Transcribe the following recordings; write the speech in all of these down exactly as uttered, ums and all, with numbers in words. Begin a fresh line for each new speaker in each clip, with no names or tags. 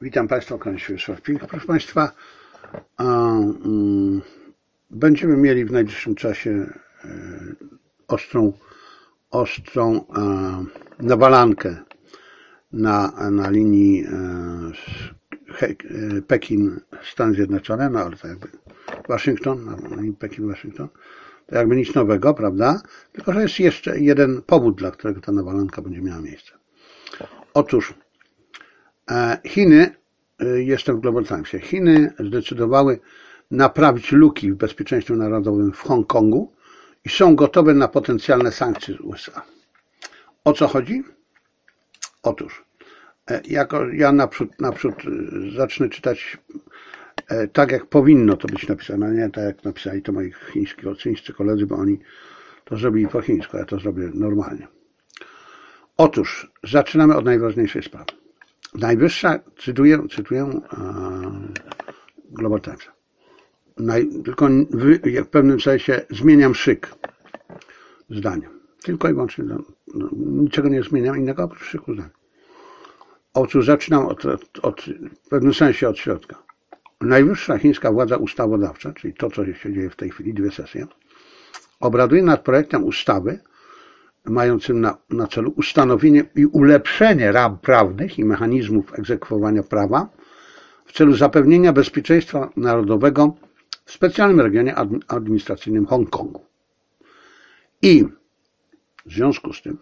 Witam Państwa, kłaniam się Wiesław Pink. Proszę Państwa, a, um, będziemy mieli w najbliższym czasie e, ostrą, ostrą e, nawalankę na, na linii e, he, e, Pekin-Stany Zjednoczone, no ale to jakby Waszyngton, na, na linii Pekin-Waszyngton, to jakby nic nowego, prawda? Tylko że jest jeszcze jeden powód, dla którego ta nawalanka będzie miała miejsce. Otóż Chiny, jestem w Global Timesie, Chiny zdecydowały naprawić luki w bezpieczeństwie narodowym w Hongkongu i są gotowe na potencjalne sankcje z U S A. O co chodzi? Otóż, jako ja naprzód, naprzód zacznę czytać tak, jak powinno to być napisane, nie tak, jak napisali to moi chińscy, chińscy koledzy, bo oni to zrobili po chińsku, ja to zrobię normalnie. Otóż, zaczynamy od najważniejszej sprawy. Najwyższa, cytuję, cytuję uh, Global Times, Naj, tylko wy, w pewnym sensie zmieniam szyk zdania. Tylko i wyłącznie, no, no, niczego nie zmieniam innego oprócz szyku zdania. Otóż zaczynam od, od, od, w pewnym sensie od środka. Najwyższa chińska władza ustawodawcza, czyli to, co się dzieje w tej chwili, dwie sesje, obraduje nad projektem ustawy mającym na, na celu ustanowienie i ulepszenie ram prawnych i mechanizmów egzekwowania prawa w celu zapewnienia bezpieczeństwa narodowego w specjalnym regionie administracyjnym Hongkongu. I w związku z tym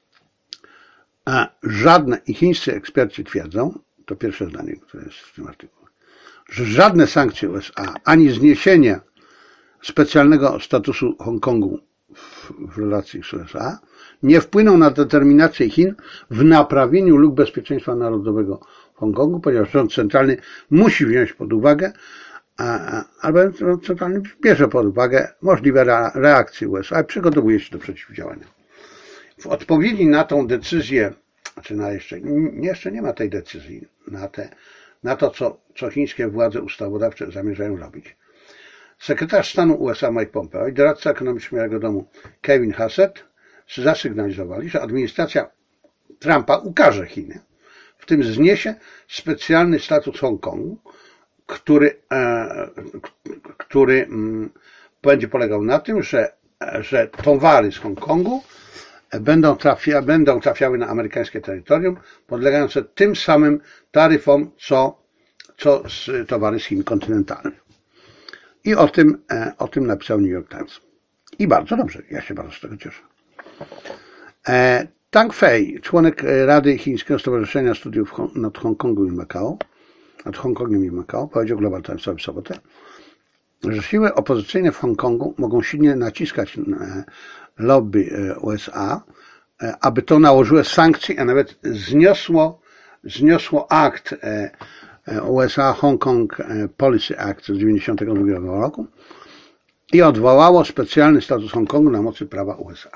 a żadne, i chińscy eksperci twierdzą, to pierwsze zdanie, które jest w tym artykule, że żadne sankcje U S A, ani zniesienie specjalnego statusu Hongkongu w, w relacji z U S A nie wpłyną na determinację Chin w naprawieniu luk bezpieczeństwa narodowego w Hongkongu, ponieważ rząd centralny musi wziąć pod uwagę, albo rząd centralny bierze pod uwagę możliwe reakcje U S A i przygotowuje się do przeciwdziałania. W odpowiedzi na tą decyzję, znaczy na jeszcze, jeszcze nie ma tej decyzji, na, te, na to, co, co chińskie władze ustawodawcze zamierzają robić, sekretarz stanu U S A Mike Pompeo i doradca ekonomiczny Białego Domu Kevin Hassett zasygnalizowali, że administracja Trumpa ukarze Chiny, w tym zniesie specjalny status Hongkongu, który, e, który m, będzie polegał na tym, że, że towary z Hongkongu będą, trafia, będą trafiały na amerykańskie terytorium, podlegające tym samym taryfom, co, co z, towary z Chin kontynentalnych. I o tym, e, o tym napisał New York Times. I bardzo dobrze, ja się bardzo z tego cieszę. E, Tang Fei, członek Rady Chińskiego Stowarzyszenia Studiów nad Hongkongu i Macao, nad Hongkongiem i Macao, powiedział Global Timesowi w sobotę, że siły opozycyjne w Hongkongu mogą silnie naciskać lobby U S A, aby to nałożyło sankcje, a nawet zniosło, zniosło akt U S A Hong Kong Policy Act z tysiąc dziewięćset dziewięćdziesiątego drugiego roku i odwołało specjalny status Hongkongu na mocy prawa U S A.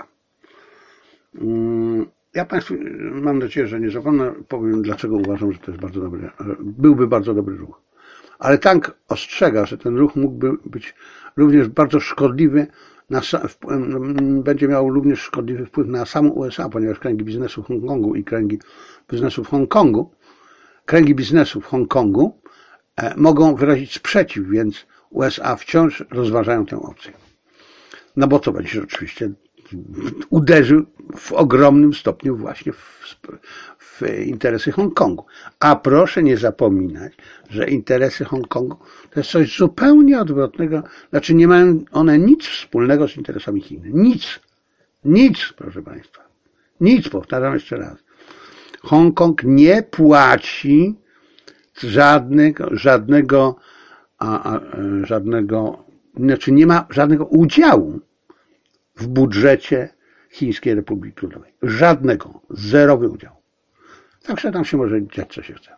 Ja Państwu mam nadzieję, że nie zapomnę, powiem, dlaczego uważam, że to jest bardzo dobry, byłby bardzo dobry ruch. Ale Tang ostrzega, że ten ruch mógłby być również bardzo szkodliwy, na, będzie miał również szkodliwy wpływ na samą U S A, ponieważ kręgi biznesu w Hongkongu i kręgi biznesu w Hongkongu, kręgi biznesu w Hongkongu e, mogą wyrazić sprzeciw, więc U S A wciąż rozważają tę opcję. No bo to będzie oczywiście uderzył w ogromnym stopniu właśnie w, w interesy Hongkongu. A proszę nie zapominać, że interesy Hongkongu to jest coś zupełnie odwrotnego, znaczy nie mają one nic wspólnego z interesami Chin. Nic. Nic, proszę Państwa. Nic, powtarzam jeszcze raz. Hongkong nie płaci żadnego, żadnego, a, a, żadnego, znaczy nie ma żadnego udziału w budżecie Chińskiej Republiki Ludowej. Żadnego. Zerowy udział. Także tam się może dziać, co się chce.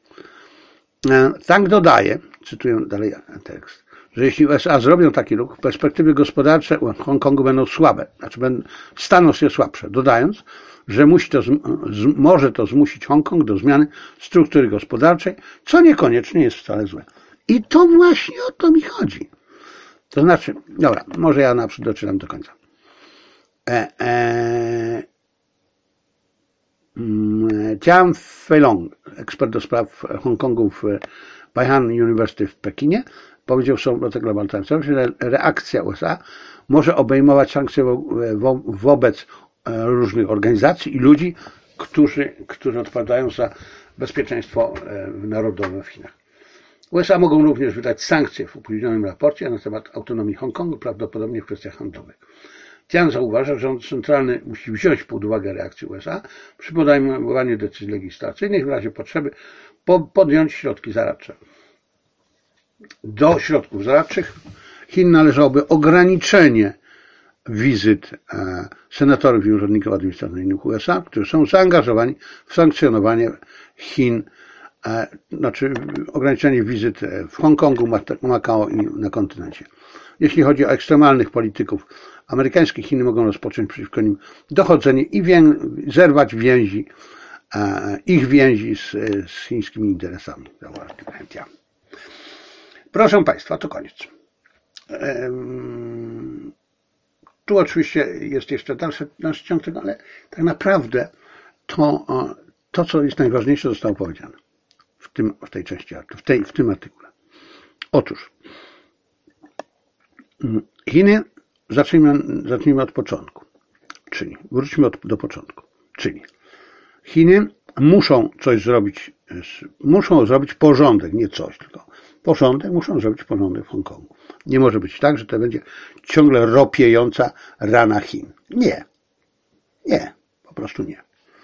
Tang dodaje, cytuję dalej tekst, że jeśli U S A zrobią taki ruch, perspektywy gospodarcze w Hongkongu będą słabe, znaczy będą, staną się słabsze, dodając, że musi to, może to zmusić Hongkong do zmiany struktury gospodarczej, co niekoniecznie jest wcale złe. I to właśnie o to mi chodzi. To znaczy, dobra, może ja naprzód doczytam do końca. E, e, Tian Feilong, ekspert do spraw Hongkongu w Baihan University w Pekinie, powiedział w sobotę Global Times, że reakcja U S A może obejmować sankcje wo wo wobec różnych organizacji i ludzi, którzy, którzy odpowiadają za bezpieczeństwo narodowe w Chinach. U S A mogą również wydać sankcje w opóźnionym raporcie na temat autonomii Hongkongu, prawdopodobnie w kwestiach handlowych. Tian zauważa, że rząd centralny musi wziąć pod uwagę reakcję U S A przy podejmowaniu decyzji legislacyjnych, w razie potrzeby podjąć środki zaradcze. Do środków zaradczych Chin należałoby ograniczenie wizyt senatorów i urzędników administracyjnych U S A, którzy są zaangażowani w sankcjonowanie Chin, znaczy ograniczenie wizyt w Hongkongu, Makao i na kontynencie. Jeśli chodzi o ekstremalnych polityków amerykańskich, Chiny mogą rozpocząć przeciwko nim dochodzenie i wię zerwać więzi, ich więzi z, z chińskimi interesami. Proszę Państwa, to koniec. Tu oczywiście jest jeszcze dalszy, dalszy ciąg tego, ale tak naprawdę to, to, co jest najważniejsze, zostało powiedziane w, tym, w tej części, w, tej, w tym artykule. Otóż Chiny, zacznijmy, zacznijmy od początku, czyli wróćmy od, do początku, czyli Chiny muszą coś zrobić, muszą zrobić porządek, nie coś, tylko porządek, muszą zrobić porządek w Hongkongu. Nie może być tak, że to będzie ciągle ropiejąca rana Chin. Nie. Nie. Po prostu nie.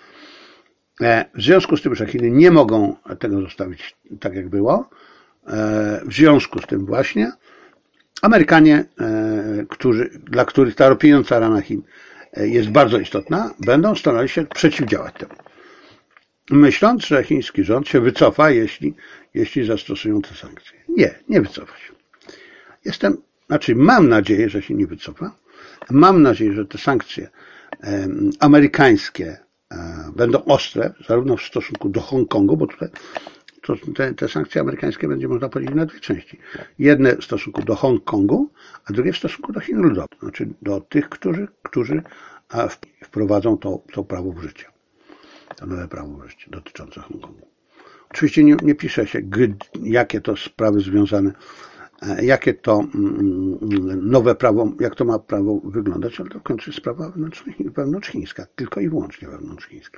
W związku z tym, że Chiny nie mogą tego zostawić tak, jak było, w związku z tym właśnie Amerykanie, którzy, dla których ta ropiejąca rana Chin jest bardzo istotna, będą starali się przeciwdziałać temu. Myśląc, że chiński rząd się wycofa, jeśli, jeśli zastosują te sankcje. Nie, nie wycofa się. Jestem, znaczy mam nadzieję, że się nie wycofa. Mam nadzieję, że te sankcje e, amerykańskie e, będą ostre, zarówno w stosunku do Hongkongu, bo tutaj to, te, te sankcje amerykańskie będzie można podzielić na dwie części. Jedne w stosunku do Hongkongu, a drugie w stosunku do Chin Ludowych, znaczy do tych, którzy, którzy wprowadzą to, to prawo w życie. To nowe prawo w życie dotyczące Hongkongu. Oczywiście nie, nie pisze się, jakie to sprawy związane, jakie to nowe prawo, jak to ma prawo wyglądać, ale to w końcu jest sprawa wewnątrzchińska, tylko i wyłącznie wewnątrzchińska.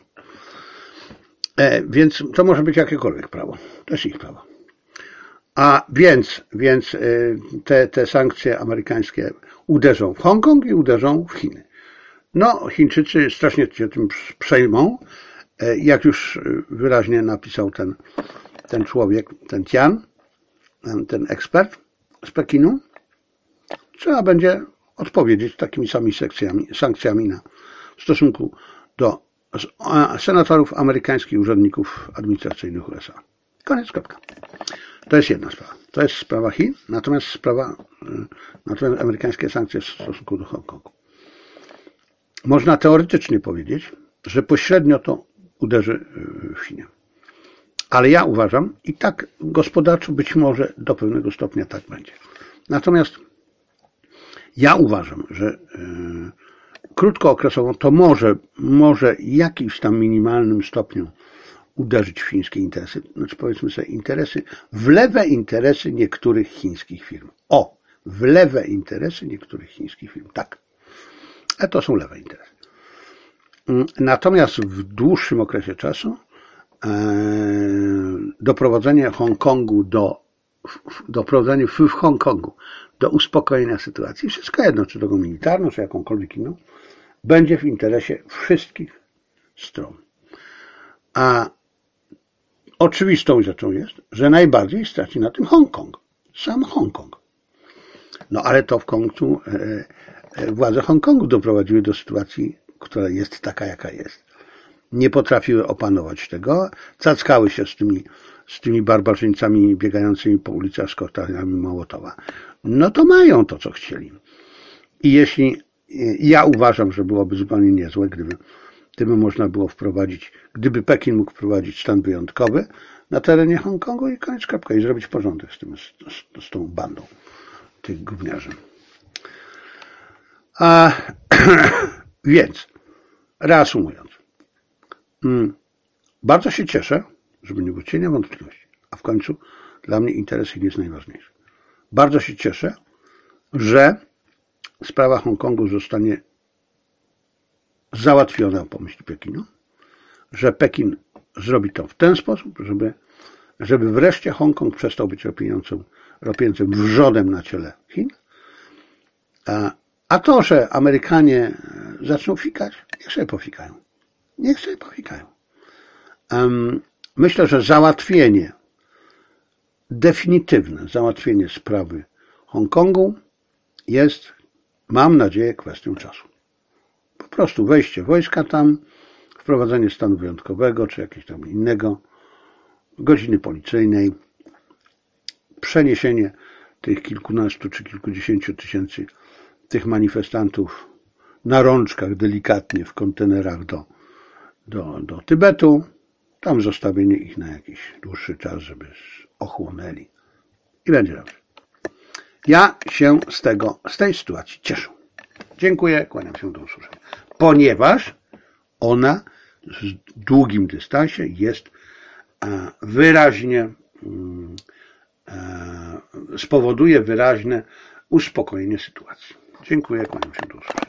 E, więc to może być jakiekolwiek prawo, to jest ich prawo. A więc, więc te, te sankcje amerykańskie uderzą w Hongkong i uderzą w Chiny. No, Chińczycy strasznie się tym przejmą, jak już wyraźnie napisał ten, ten człowiek, ten Tian, ten ekspert z Pekinu, trzeba będzie odpowiedzieć takimi samymi sekcjami, sankcjami na, w stosunku do senatorów amerykańskich i urzędników administracyjnych U S A. Koniec, kropka. To jest jedna sprawa. To jest sprawa Chin, natomiast sprawa, natomiast amerykańskie sankcje w stosunku do Hongkongu. Można teoretycznie powiedzieć, że pośrednio to uderzy w Chinie. Ale ja uważam, i tak gospodarczo być może do pewnego stopnia tak będzie. Natomiast ja uważam, że yy, krótkookresowo to może, może jakimś tam minimalnym stopniu uderzyć w chińskie interesy. Znaczy powiedzmy sobie interesy, w lewe interesy niektórych chińskich firm. O, w lewe interesy niektórych chińskich firm. Tak. A to są lewe interesy. Natomiast w dłuższym okresie czasu doprowadzenie Hongkongu do, doprowadzenie w Hongkongu do uspokojenia sytuacji, wszystko jedno, czy drogą militarną, czy jakąkolwiek inną, będzie w interesie wszystkich stron. A oczywistą rzeczą jest, że najbardziej straci na tym Hongkong. Sam Hongkong. No ale to w końcu władze Hongkongu doprowadziły do sytuacji, która jest taka, jaka jest. Nie potrafiły opanować tego, cackały się z tymi, z tymi barbarzyńcami biegającymi po ulicach z koktajlami Mołotowa. No to mają to, co chcieli. I jeśli, ja uważam, że byłoby zupełnie niezłe, gdyby, gdyby można było wprowadzić, gdyby Pekin mógł wprowadzić stan wyjątkowy na terenie Hongkongu i koniec kropka, i zrobić porządek z, tym, z, z tą bandą tych gówniarzy. A, więc, reasumując, Bardzo się cieszę, żeby nie było cienia wątpliwości, a w końcu dla mnie interes ich jest najważniejszy. Bardzo się cieszę, że sprawa Hongkongu zostanie załatwiona po myśli Pekinu, że Pekin zrobi to w ten sposób, żeby, żeby wreszcie Hongkong przestał być ropiącym, ropiącym wrzodem na ciele Chin. A to, że Amerykanie zaczną fikać, niech sobie pofikają. Niech sobie pofikają. Myślę, że załatwienie, definitywne załatwienie sprawy Hongkongu jest, mam nadzieję, kwestią czasu. Po prostu wejście wojska tam, wprowadzenie stanu wyjątkowego, czy jakiegoś tam innego, godziny policyjnej, przeniesienie tych kilkunastu czy kilkudziesięciu tysięcy tych manifestantów na rączkach delikatnie w kontenerach do, do, do Tybetu, tam zostawienie ich na jakiś dłuższy czas, żeby ochłonęli i będzie dobrze. Ja się z tego, z tej sytuacji cieszę. Dziękuję, kłaniam się do usłyszenia. Ponieważ ona w długim dystansie jest wyraźnie, spowoduje wyraźne uspokojenie sytuacji. Dziękuję, kłaniam się do usłyszenia.